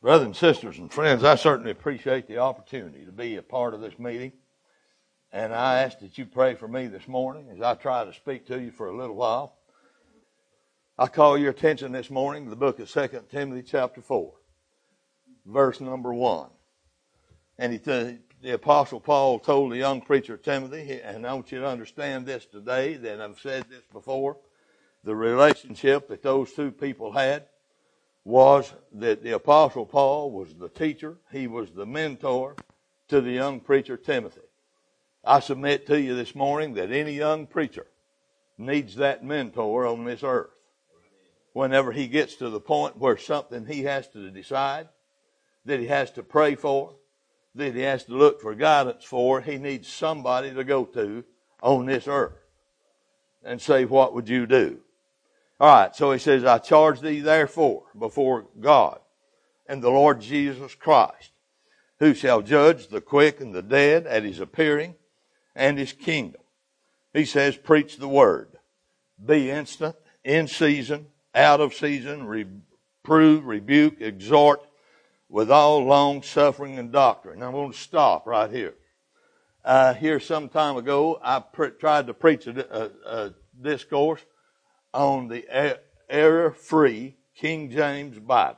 Brothers and sisters and friends, I certainly appreciate the opportunity to be a part of this meeting. And I ask that you pray for me this morning as I try to speak to you for a little while. I call your attention this morning to the book of 2 Timothy chapter 4, verse number 1. And the Apostle Paul told the young preacher Timothy, and I want you to understand this today, that I've said this before, the relationship that those two people had was that the Apostle Paul was the teacher, he was the mentor to the young preacher Timothy. I submit to you this morning that any young preacher needs that mentor on this earth. Whenever he gets to the point where something he has to decide, that he has to pray for, that he has to look for guidance for, he needs somebody to go to on this earth and say, what would you do? All right, so he says, I charge thee therefore before God and the Lord Jesus Christ, who shall judge the quick and the dead at his appearing and his kingdom. He says, preach the word. Be instant, in season, out of season, reprove, rebuke, exhort with all long suffering and doctrine. Now I'm going to stop right here. Here some time ago, I tried to preach a discourse on the error-free King James Bible.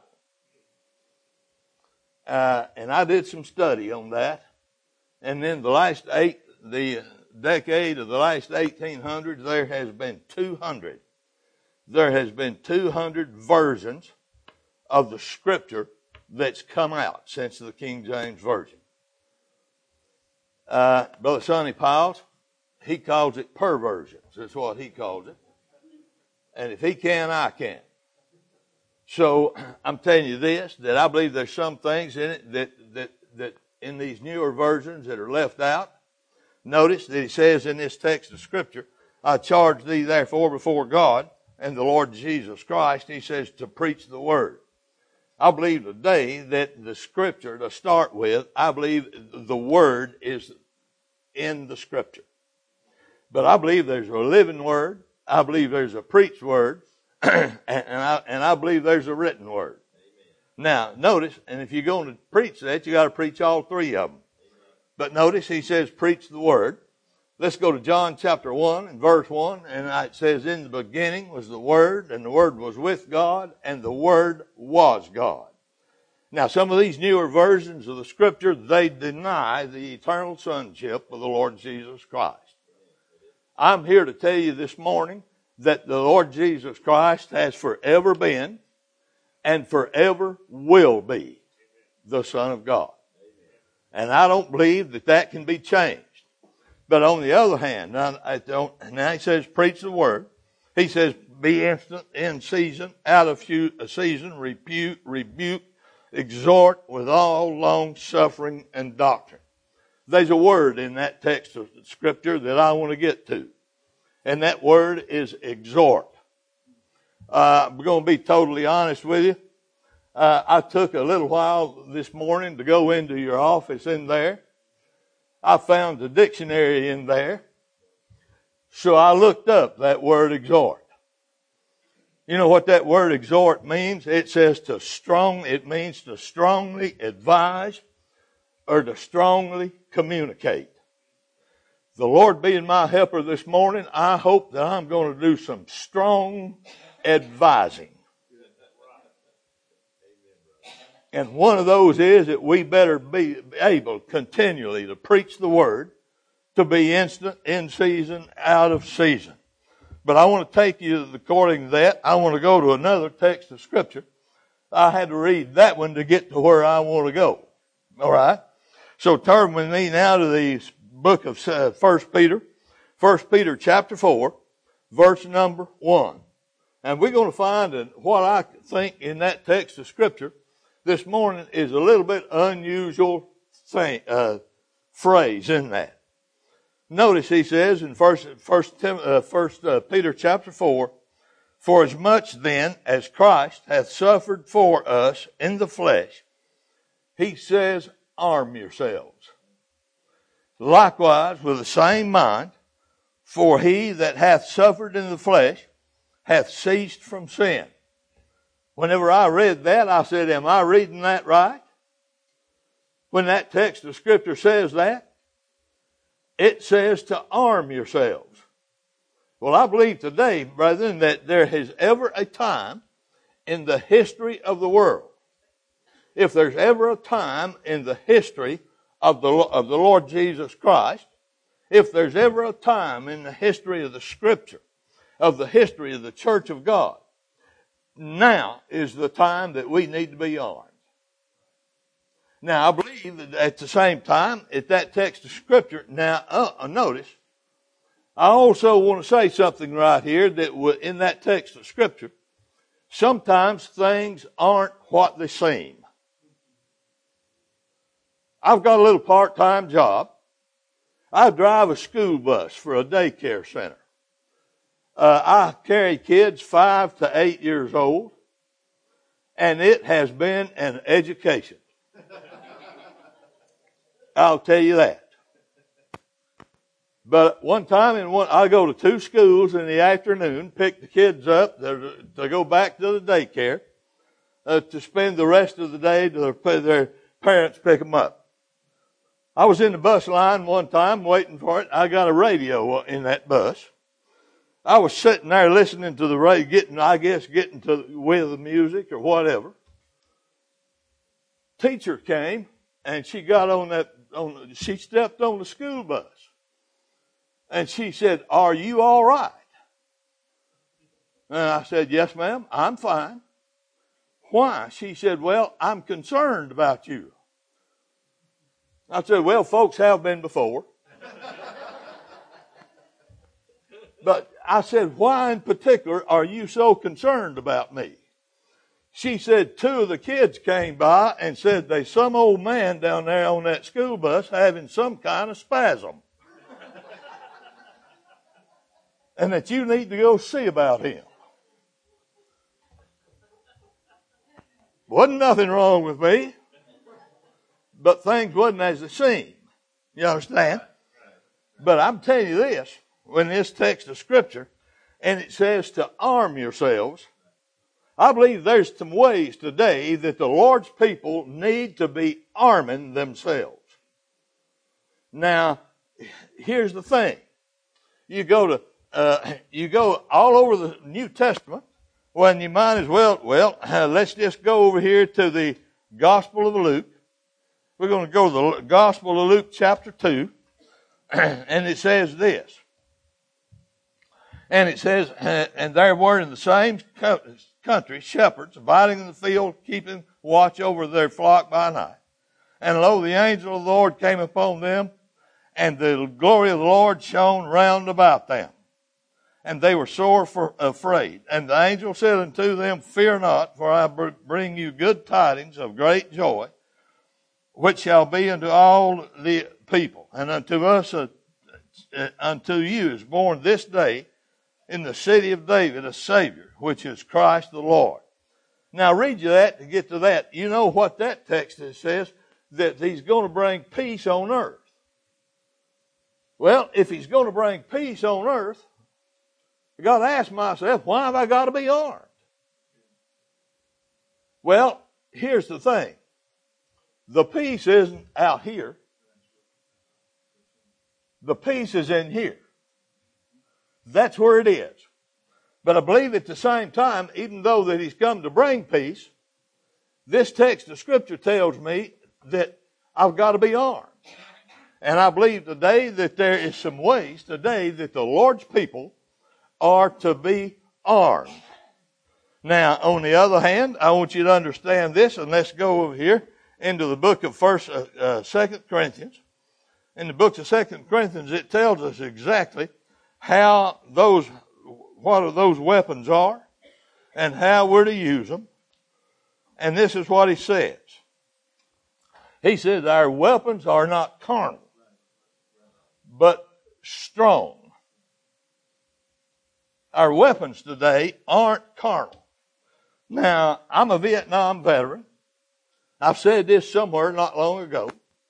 And I did some study on that. And then the decade of the last 1800s, there has been 200 versions of the Scripture that's come out since the King James Version. Brother Sonny Piles, he calls it perversions. That's what he calls it. And if he can, I can. So I'm telling you this, that I believe there's some things in it that in these newer versions that are left out. Notice that he says in this text of Scripture, I charge thee therefore before God and the Lord Jesus Christ, he says, to preach the word. I believe today that the Scripture, to start with, I believe the word is in the Scripture. But I believe there's a living word. I believe there's a preached word, and I believe there's a written word. Amen. Now, notice, and if you're going to preach that, you got to preach all three of them. Amen. But notice, he says, preach the word. Let's go to John chapter 1 and verse 1, and it says, in the beginning was the Word, and the Word was with God, and the Word was God. Now, some of these newer versions of the Scripture, they deny the eternal sonship of the Lord Jesus Christ. I'm here to tell you this morning that the Lord Jesus Christ has forever been and forever will be the Son of God. And I don't believe that can be changed. But on the other hand, now he says, preach the word. He says, be instant, in season, out of season, rebuke, exhort with all long suffering and doctrine. There's a word in that text of Scripture that I want to get to. And that word is exhort. I'm going to be totally honest with you. I took a little while this morning to go into your office in there. I found the dictionary in there. So I looked up that word exhort. You know what that word exhort means? It says it means to strongly advise or to strongly communicate. The Lord being my helper this morning, I hope that I'm going to do some strong advising. And one of those is that we better be able continually to preach the word, to be instant, in season, out of season. But I want to take you according to that. I want to go to another text of Scripture. I had to read that one to get to where I want to go. All right? So turn with me now to the book of 1 Peter. 1 Peter chapter 4, verse number 1. And we're going to find what I think in that text of Scripture this morning is a little bit unusual phrase in that. Notice he says in 1 Peter chapter 4, for as much then as Christ hath suffered for us in the flesh, he says, arm yourselves. Likewise with the same mind, for he that hath suffered in the flesh hath ceased from sin. Whenever I read that, I said, am I reading that right? When that text of Scripture says that, it says to arm yourselves. Well, I believe today, brethren, that there has ever a time in the history of the world, if there's ever a time in the history of the Lord Jesus Christ, if there's ever a time in the history of the Scripture, of the history of the Church of God, now is the time that we need to be armed. Now, I believe that at the same time, at that text of Scripture, now, notice, I also want to say something right here that in that text of Scripture, sometimes things aren't what they seem. I've got a little part-time job. I drive a school bus for a daycare center. I carry kids 5 to 8 years old, and it has been an education. I'll tell you that. But one time, I go to 2 schools in the afternoon, pick the kids up to go back to the daycare, to spend the rest of the day to their parents pick them up. I was in the bus line one time waiting for it. I got a radio in that bus. I was sitting there listening to the radio, getting with the music or whatever. Teacher came and she got she stepped on the school bus. And she said, "Are you all right?" And I said, "Yes, ma'am, I'm fine." "Why?" She said, "Well, I'm concerned about you." I said, "Well, folks have been before." But I said, "Why in particular are you so concerned about me?" She said, 2 of the kids came by and said there's some old man down there on that school bus having some kind of spasm. And that you need to go see about him. Wasn't nothing wrong with me, but things wasn't as they seemed. You understand? But I'm telling you this, when this text of Scripture, and it says to arm yourselves, I believe there's some ways today that the Lord's people need to be arming themselves. Now, here's the thing. You go all over the New Testament, when you might as well, let's just go over here to the Gospel of Luke. We're going to go to the Gospel of Luke chapter 2, and it says this. And it says, and there were in the same country shepherds abiding in the field, keeping watch over their flock by night. And lo, the angel of the Lord came upon them, and the glory of the Lord shone round about them. And they were sore afraid. And the angel said unto them, Fear not, for I bring you good tidings of great joy, which shall be unto all the people. And unto you is born this day in the city of David a Savior, which is Christ the Lord. Now read you that to get to that. You know what that text says? That he's going to bring peace on earth. Well, if he's going to bring peace on earth, I got to ask myself, why have I got to be armed? Well, here's the thing. The peace isn't out here. The peace is in here. That's where it is. But I believe at the same time, even though that he's come to bring peace, this text of Scripture tells me that I've got to be armed. And I believe today that there is some ways today that the Lord's people are to be armed. Now, on the other hand, I want you to understand this, and let's go over here into the book of 2 Corinthians. In the book of 2 Corinthians, it tells us exactly what those weapons are and how we're to use them. And this is what he says. He says, our weapons are not carnal, but strong. Our weapons today aren't carnal. Now, I'm a Vietnam veteran. I've said this somewhere not long ago.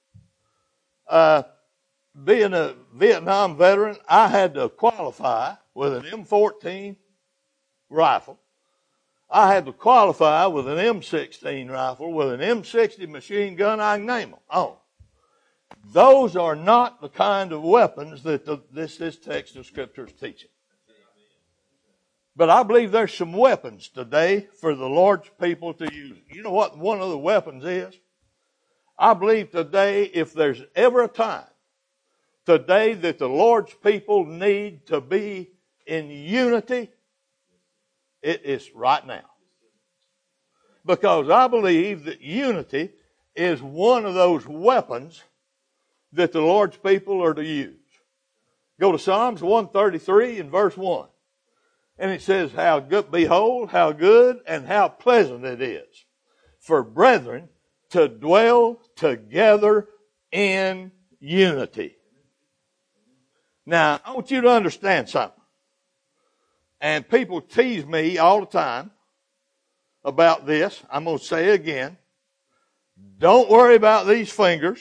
Being a Vietnam veteran, I had to qualify with an M14 rifle. I had to qualify with an M16 rifle, with an M60 machine gun, I can name them. Oh. Those are not the kind of weapons that this text of Scripture is teaching. But I believe there's some weapons today for the Lord's people to use. You know what one of the weapons is? I believe today, if there's ever a time today that the Lord's people need to be in unity, it is right now. Because I believe that unity is one of those weapons that the Lord's people are to use. Go to Psalms 133 and verse 1. And it says, how good, behold, how good and how pleasant it is for brethren to dwell together in unity. Now, I want you to understand something. And people tease me all the time about this. I'm going to say it again. Don't worry about these fingers.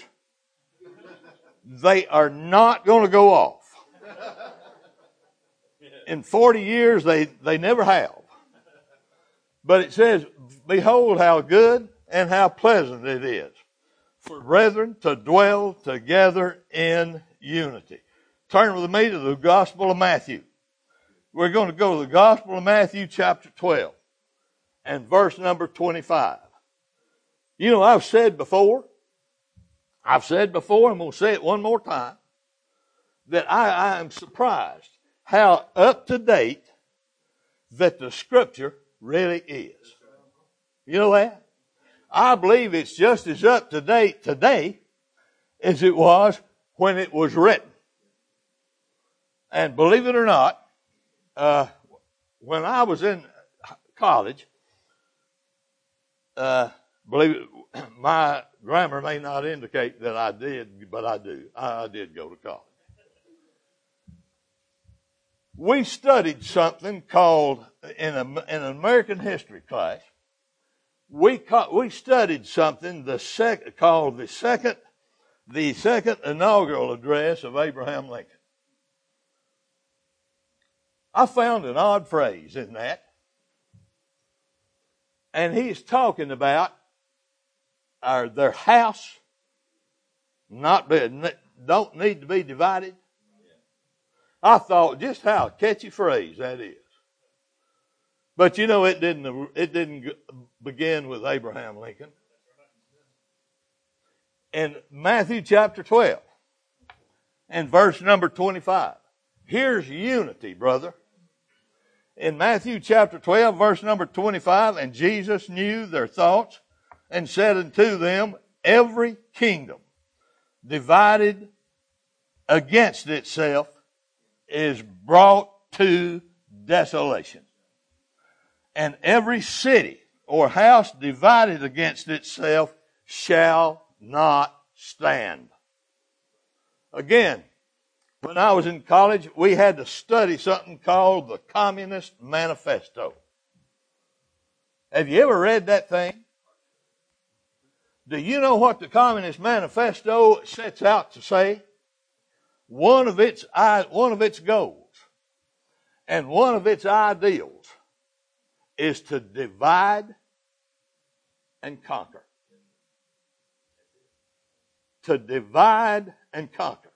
They are not going to go off. In 40 years, they never have. But it says, behold how good and how pleasant it is for brethren to dwell together in unity. Turn with me to the Gospel of Matthew. We're going to go to the Gospel of Matthew chapter 12 and verse number 25. You know, I've said before, I'm going to say it one more time, that I am surprised how up to date that the Scripture really is. You know that? I believe it's just as up to date today as it was when it was written. And believe it or not, when I was in college, my grammar may not indicate that I did, but I do. I did go to college. We studied something called, in an American history class, we studied something called the second inaugural address of Abraham Lincoln. I found an odd phrase in that. And he's talking about their house don't need to be divided. I thought just how catchy phrase that is. But you know, it didn't begin with Abraham Lincoln. In Matthew chapter 12 and verse number 25. Here's unity, brother. In Matthew chapter 12, verse number 25, and Jesus knew their thoughts and said unto them, every kingdom divided against itself is brought to desolation. And every city or house divided against itself shall not stand. Again, when I was in college, we had to study something called the Communist Manifesto. Have you ever read that thing? Do you know what the Communist Manifesto sets out to say? One of its goals and one of its ideals is to divide and conquer. To divide and conquer.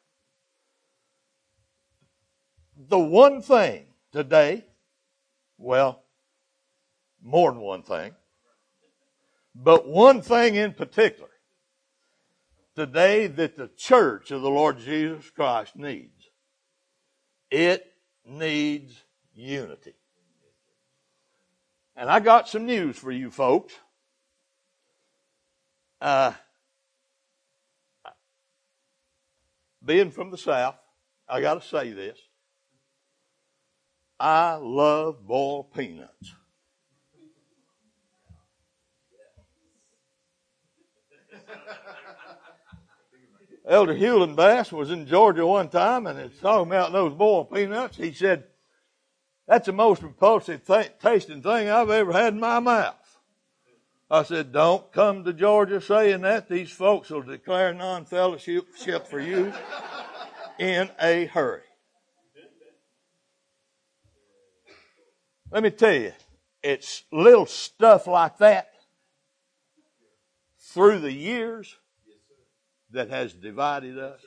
The one thing today, well, more than one thing, but one thing in particular today that the church of the Lord Jesus Christ needs, it needs unity. And I got some news for you folks. Being from the South, I got to say this. I love boiled peanuts. Elder Hewlin Bass was in Georgia one time and was talking about those boiled peanuts. He said, that's the most repulsive tasting thing I've ever had in my mouth. I said, don't come to Georgia saying that. These folks will declare non-fellowship for you in a hurry. Let me tell you, it's little stuff like that through the years that has divided us.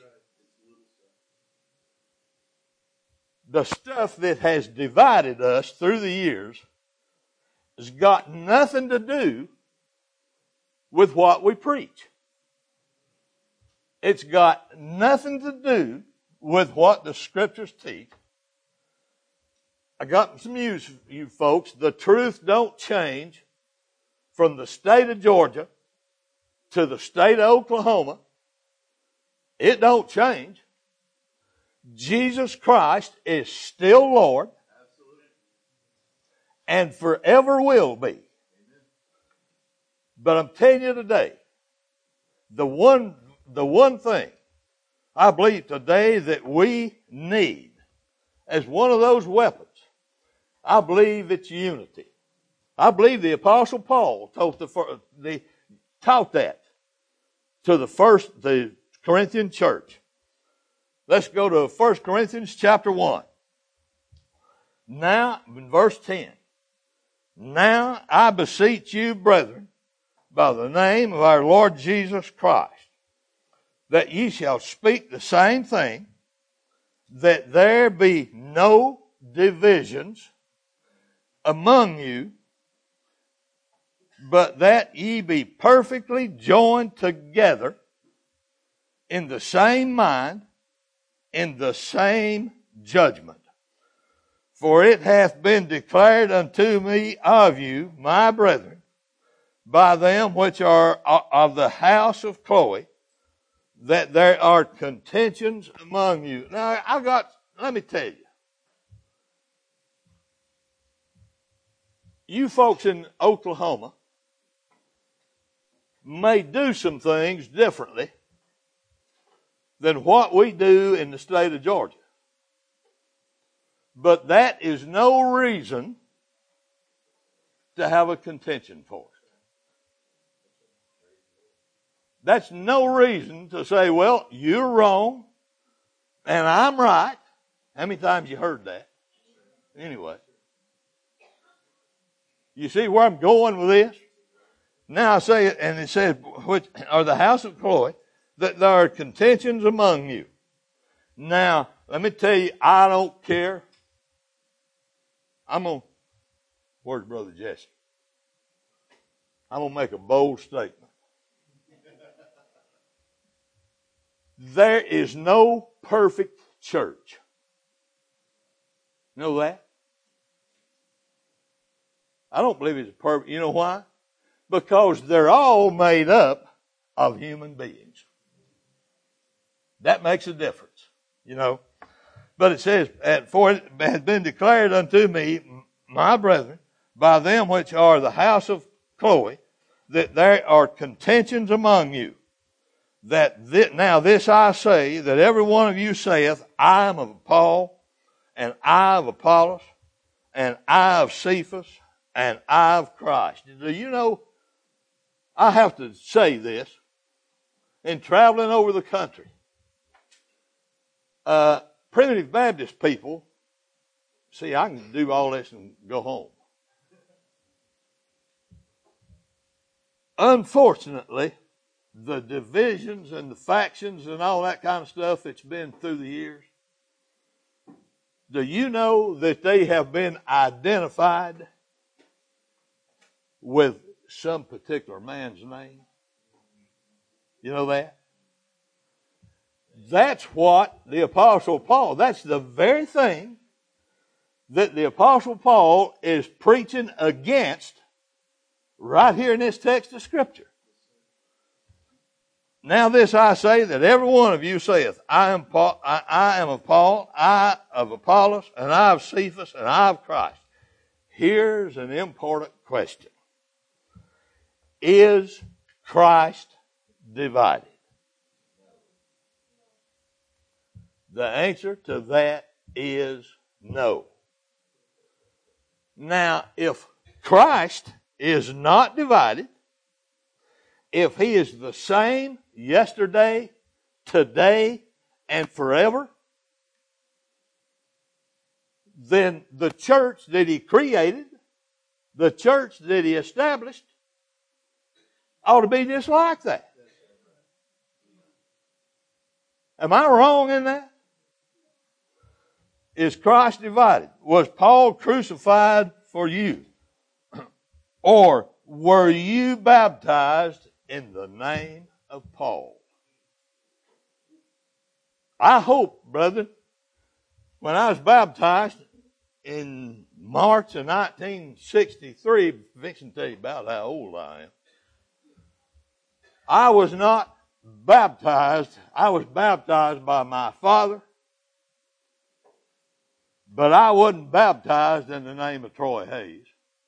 The stuff that has divided us through the years has got nothing to do with what we preach. It's got nothing to do with what the Scriptures teach. I got some news for you folks. The truth don't change from the state of Georgia to the state of Oklahoma. It don't change. Jesus Christ is still Lord and forever will be. But I'm telling you today, the one thing I believe today that we need as one of those weapons, I believe it's unity. I believe the Apostle Paul taught that to the Corinthian church. Let's go to 1 Corinthians chapter 1. Now, in verse 10. Now I beseech you, brethren, by the name of our Lord Jesus Christ, that ye shall speak the same thing, that there be no divisions among you, but that ye be perfectly joined together in the same mind, in the same judgment. For it hath been declared unto me of you, my brethren, by them which are of the house of Chloe, that there are contentions among you. Now, let me tell you. You folks in Oklahoma may do some things differently than what we do in the state of Georgia. But that is no reason to have a contention for it. That's no reason to say, well, you're wrong and I'm right. How many times you heard that? Anyway. You see where I'm going with this? Now I say it, and it says, which are the house of Chloe, that there are contentions among you. Now, let me tell you, I don't care. Where's Brother Jesse? I'm going to make a bold statement. There is no perfect church. You know that? I don't believe it's perfect. You know why? Because they're all made up of human beings. That makes a difference, you know. But it says, for it has been declared unto me, my brethren, by them which are the house of Chloe, that there are contentions among you. Now this I say, that every one of you saith, I am of Paul, and I of Apollos, and I of Cephas, and I of Christ. Do you know, I have to say this, in traveling over the country, Primitive Baptist people, see, I can do all this and go home. Unfortunately, the divisions and the factions and all that kind of stuff that's been through the years, do you know that they have been identified with some particular man's name? You know that? That's what the Apostle Paul, that's the very thing that the Apostle Paul is preaching against right here in this text of Scripture. Now this I say, that every one of you saith, I am of Paul, I of Apollos, and I of Cephas, and I of Christ. Here's an important question. Is Christ divided? The answer to that is no. Now, if Christ is not divided, if He is the same yesterday, today, and forever, then the church that He created The church that he established ought to be just like that. Am I wrong in that? Is Christ divided? Was Paul crucified for you? Or were you baptized in the name of Paul? I hope, brother, when I was baptized in March of 1963, fixing to tell you about how old I am, I was not baptized. I was baptized by my father, but I wasn't baptized in the name of Troy Hayes.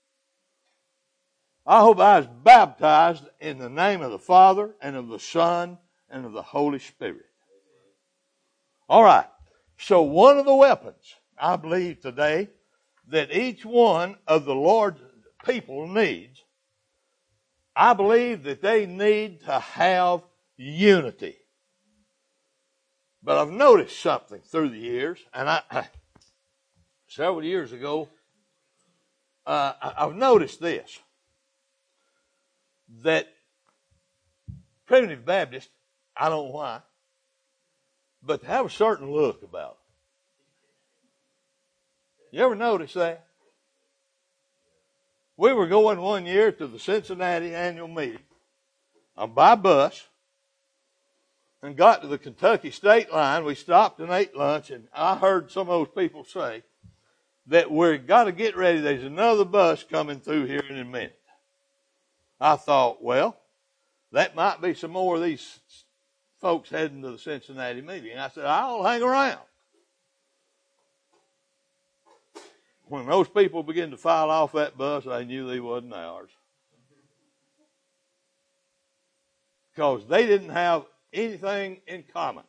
I hope I was baptized in the name of the Father and of the Son and of the Holy Spirit. All right. So one of the weapons, I believe today, that each one of the Lord's people needs, I believe that they need to have unity. But I've noticed something through the years, and several years ago, I've noticed this, that Primitive Baptists, I don't know why, but they have a certain look about them. You ever notice that? We were going one year to the Cincinnati annual meeting by bus and got to the Kentucky state line. We stopped and ate lunch, and I heard some of those people say that we've got to get ready. There's another bus coming through here in a minute. I thought, well, that might be some more of these folks heading to the Cincinnati meeting. I said, I'll hang around. When those people began to file off that bus, I knew they wasn't ours. Because they didn't have anything in common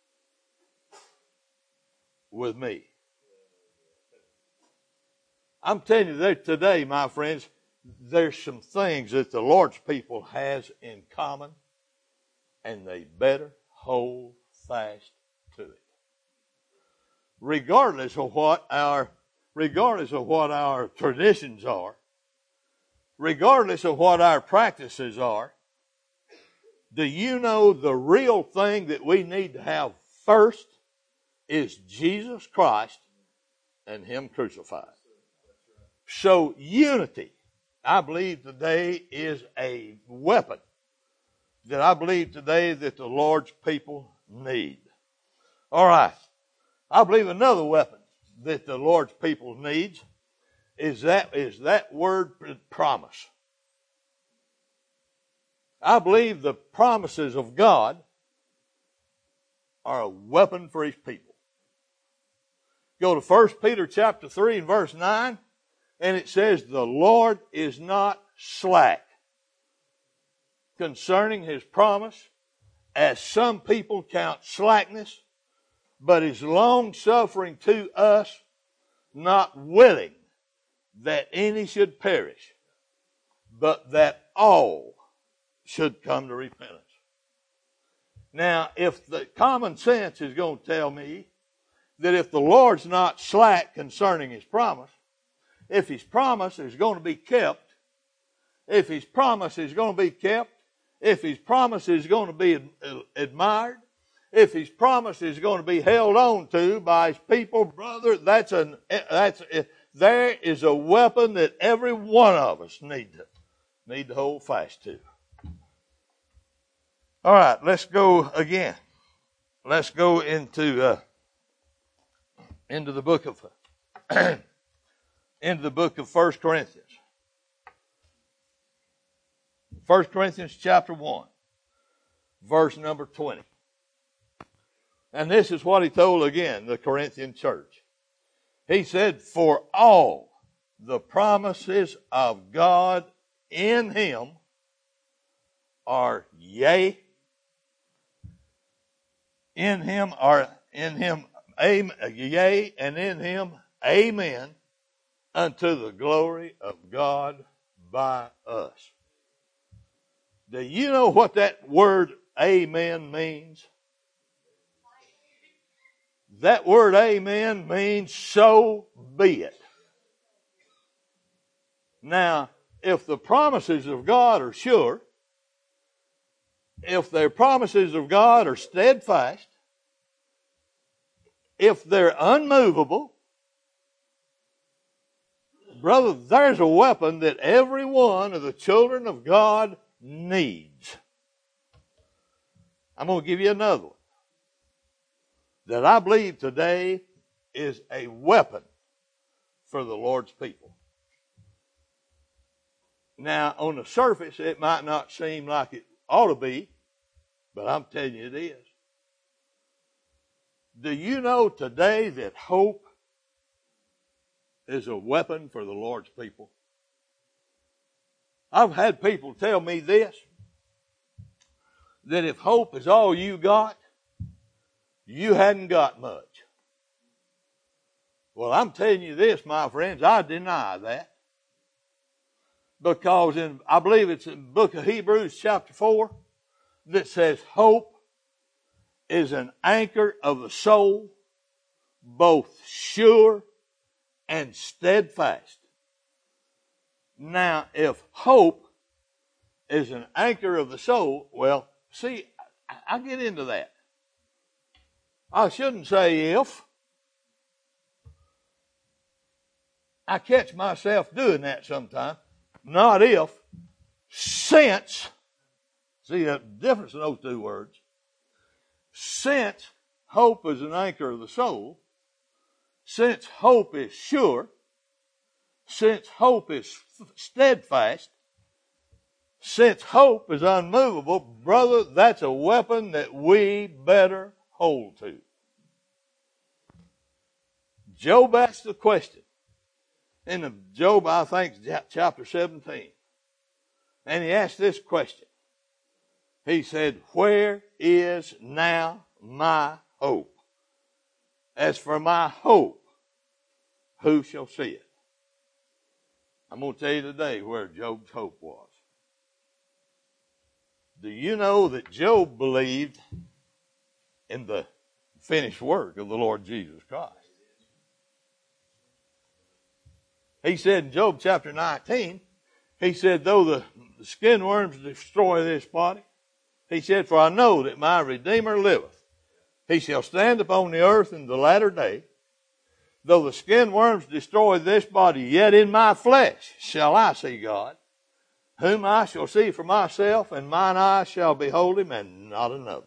with me. I'm telling you that today, my friends, there's some things that the Lord's people has in common, and they better hold fast to it. Regardless of what our traditions are, regardless of what our practices are, do you know the real thing that we need to have first is Jesus Christ and Him crucified? So unity, I believe today, is a weapon that I believe today that the Lord's people need. All right. I believe another weapon that the Lord's people needs is that word promise. I believe the promises of God are a weapon for His people. Go to 1 Peter chapter 3 and verse 9, and it says, the Lord is not slack concerning His promise, as some people count slackness, but is long-suffering to us, not willing that any should perish, but that all should come to repentance. Now, if the common sense is going to tell me that if the Lord's not slack concerning His promise, if His promise is going to be kept, if His promise is going to be kept, if His promise is going to be admired, if His promise is going to be held on to by His people, brother, there is a weapon that every one of us need to hold fast to. All right, let's go again. Let's go into the book of into the book of 1 Corinthians. 1 Corinthians chapter 1, verse number 20. And this is what he told again the Corinthian church. He said, for all the promises of God in Him are yea, in Him, yea, and in Him, amen, unto the glory of God by us. Do you know what that word amen means? That word amen means so be it. Now, if the promises of God are sure, if their promises of God are steadfast, if they're unmovable, brother, there's a weapon that every one of the children of God needs. I'm going to give you another one that I believe today is a weapon for the Lord's people. Now, on the surface, it might not seem like it ought to be, but I'm telling you it is. Do you know today that hope is a weapon for the Lord's people? I've had people tell me this, that if hope is all you got, you hadn't got much. Well, I'm telling you this, my friends, I deny that. Because I believe it's in the book of Hebrews chapter 4 that says hope is an anchor of the soul, both sure and steadfast. Now, if hope is an anchor of the soul, well, see, I get into that. I shouldn't say if. I catch myself doing that sometimes. Not if. Since. See the difference in those two words. Since hope is an anchor of the soul, since hope is sure, since hope is steadfast, since hope is unmovable, brother, that's a weapon that we better hold to. Job asked the question in Job, I think, chapter 17. And he asked this question. He said, where is now my hope? As for my hope, who shall see it? I'm going to tell you today where Job's hope was. Do you know that Job believed in the finished work of the Lord Jesus Christ? He said in Job chapter 19, he said, though the skin worms destroy this body, he said, for I know that my Redeemer liveth. He shall stand upon the earth in the latter day. Though the skin worms destroy this body, yet in my flesh shall I see God, whom I shall see for myself, and mine eyes shall behold him, and not another.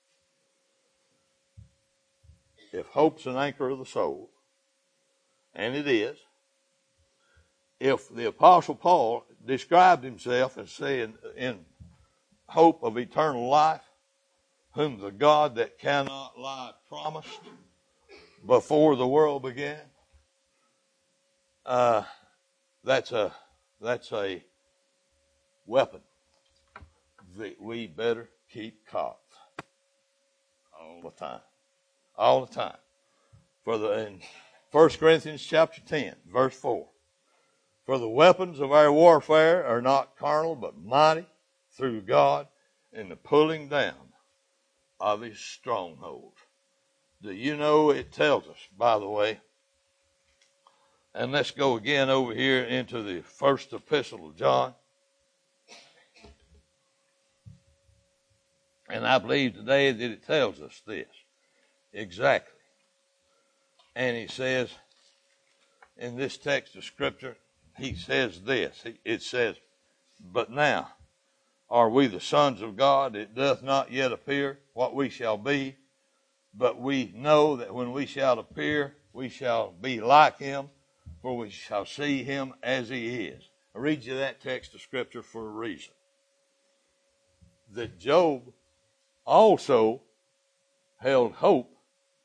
If hope's an anchor of the soul, and it is, if the Apostle Paul described himself as saying in hope of eternal life, whom the God that cannot lie promised before the world began, that's a weapon that we better keep cocked all the time. All the time. In 1 Corinthians chapter 10, verse 4. For the weapons of our warfare are not carnal, but mighty through God in the pulling down of his strongholds. Do you know it tells us, by the way, and let's go again over here into the first epistle of John. And I believe today that it tells us this exactly. And he says, in this text of Scripture, he says this. It says, but now are we the sons of God? It doth not yet appear what we shall be, but we know that when we shall appear, we shall be like him, for we shall see him as he is. I read you that text of Scripture for a reason. That Job also held hope,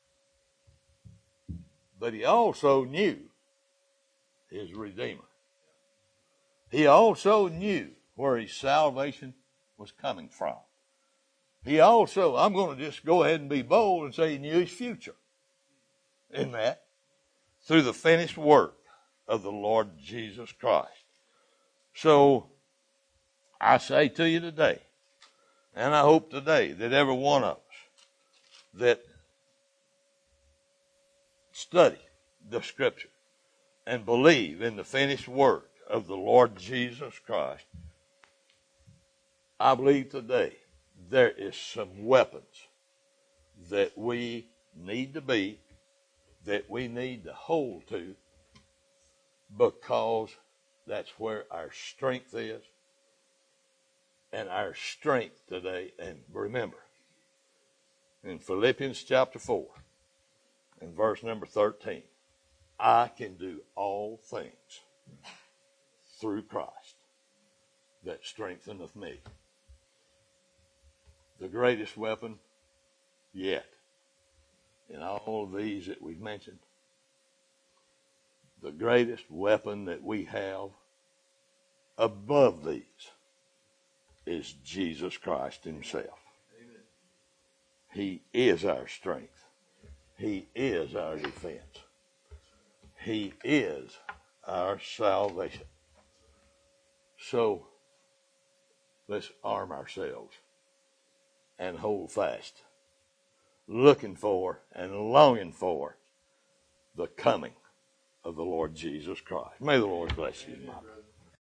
but he also knew his Redeemer. He also knew where his salvation was coming from. He also, I'm going to just go ahead and be bold and say he knew his future in that through the finished work of the Lord Jesus Christ. So I say to you today, and I hope today that every one of us that study the Scripture and believe in the finished work of the Lord Jesus Christ, I believe today there is some weapons that we need to be, that we need to hold to, because that's where our strength is. And our strength today, and remember, in Philippians chapter 4, in verse number 13, I can do all things through Christ that strengtheneth me. The greatest weapon yet in all of these that we've mentioned, the greatest weapon that we have above these is Jesus Christ himself. Amen. He is our strength. He is our defense. He is our salvation. So let's arm ourselves and hold fast, looking for and longing for the coming of the Lord Jesus Christ. May the Lord bless you, my brother.